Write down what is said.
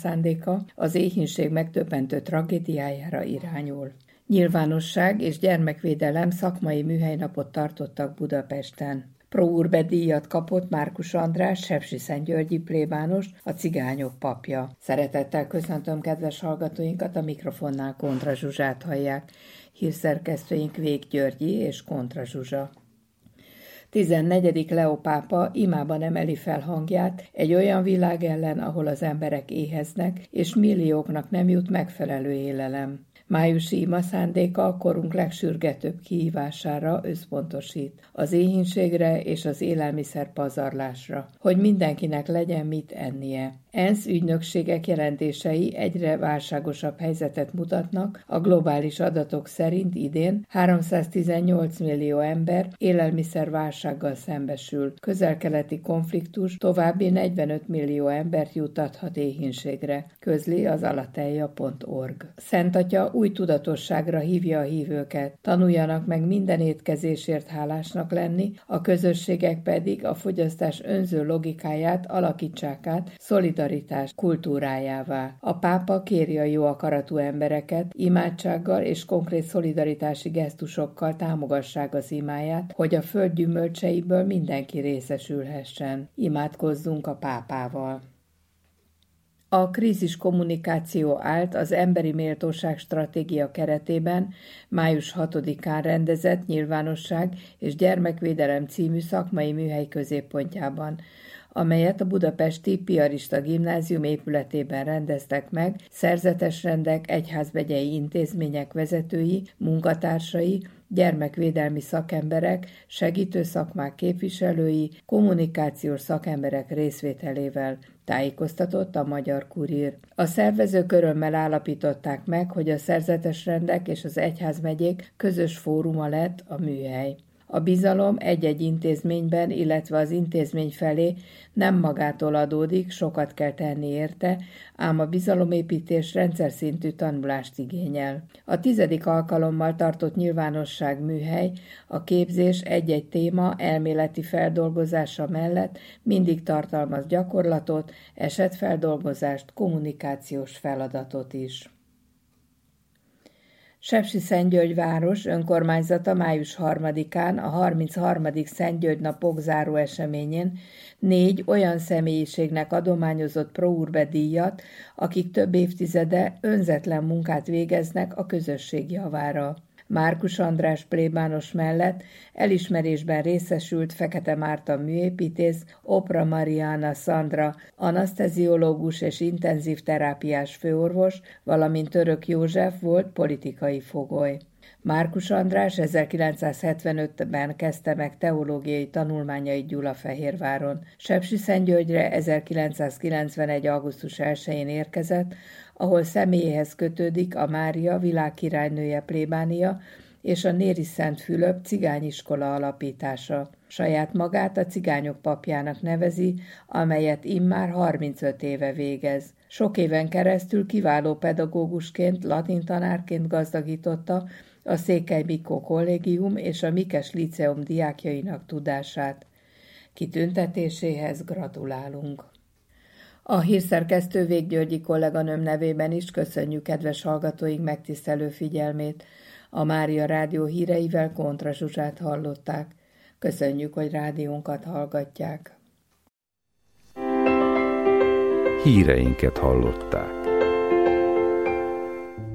szándéka az éhínség megdöbbentő tragédiájára irányul. Nyilvánosság és gyermekvédelem szakmai műhelynapot tartottak Budapesten. Pro Urbe díjat kapott Márkus András, sepsiszentgyörgyi plébános, a cigányok papja. Szeretettel köszöntöm kedves hallgatóinkat, a mikrofonnál Kontra Zsuzsát hallják. Hírszerkesztőink Vég Györgyi és Kontra Zsuzsa. 14. Leó pápa imában emeli fel hangját egy olyan világ ellen, ahol az emberek éheznek, és millióknak nem jut megfelelő élelem. Májusi ima szándéka a korunk legsürgetőbb kihívására összpontosít, az éhínségre és az élelmiszer pazarlásra, hogy mindenkinek legyen mit ennie. ENSZ ügynökségek jelentései egyre válságosabb helyzetet mutatnak, a globális adatok szerint idén 318 millió ember élelmiszerválsággal szembesül. Közel-keleti konfliktus további 45 millió embert juttathat éhínségre, közli az alateja.org. Szent Atya új tudatosságra hívja a hívőket, tanuljanak meg minden étkezésért hálásnak lenni, a közösségek pedig a fogyasztás önző logikáját alakítsák át szolidaritás kultúrájává. A pápa kéri a jó akaratú embereket, imádsággal és konkrét szolidaritási gesztusokkal támogassák az imáját, hogy a föld gyümölcseiből mindenki részesülhessen. Imádkozzunk a pápával. A krízis kommunikáció állt az Emberi Méltóság Stratégia keretében május 6-án rendezett Nyilvánosság és Gyermekvédelem című szakmai műhely középpontjában, amelyet a budapesti Piarista Gimnázium épületében rendeztek meg szerzetesrendek, egyházmegyei intézmények vezetői, munkatársai, gyermekvédelmi szakemberek, segítő szakmák képviselői, kommunikációs szakemberek részvételével, tájékoztatott a Magyar Kurír. A szervezők örömmel állapították meg, hogy a szerzetesrendek és az egyházmegyék közös fóruma lett a műhely. A bizalom egy-egy intézményben, illetve az intézmény felé nem magától adódik, sokat kell tenni érte, ám a bizalomépítés rendszer szintű tanulást igényel. A 10. alkalommal tartott nyilvánosság műhely a képzés egy-egy téma elméleti feldolgozása mellett mindig tartalmaz gyakorlatot, esetfeldolgozást, kommunikációs feladatot is. Sepsiszentgyörgy város önkormányzata május 3-án a 33. Szentgyörgy napok záró eseményén 4 olyan személyiségnek adományozott Pro Urbe díjat, akik több évtizede önzetlen munkát végeznek a közösség javára. Márkus András plébános mellett elismerésben részesült Fekete Márta műépítész, Opra Mariana Szandra, anaszteziológus és intenzív terápiás főorvos, valamint Török József volt politikai fogoly. Márkus András 1975-ben kezdte meg teológiai tanulmányait Gyulafehérváron. Sepsiszentgyörgyre 1991. augusztus 1-én érkezett, ahol személyéhez kötődik a Mária világkirálynője plébánia és a Néri Szent Fülöp cigányiskola alapítása. Saját magát a cigányok papjának nevezi, amelyet immár 35 éve végez. Sok éven keresztül kiváló pedagógusként, latintanárként gazdagította a Székely Mikó Kollégium és a Mikes Líceum diákjainak tudását. Kitüntetéséhez gratulálunk! A hírszerkesztő Vég Györgyi kolléganőm nevében is köszönjük kedves hallgatóink megtisztelő figyelmét. A Mária Rádió híreivel Kontra Zsuzsát hallották. Köszönjük, hogy rádiónkat hallgatják. Híreinket hallották.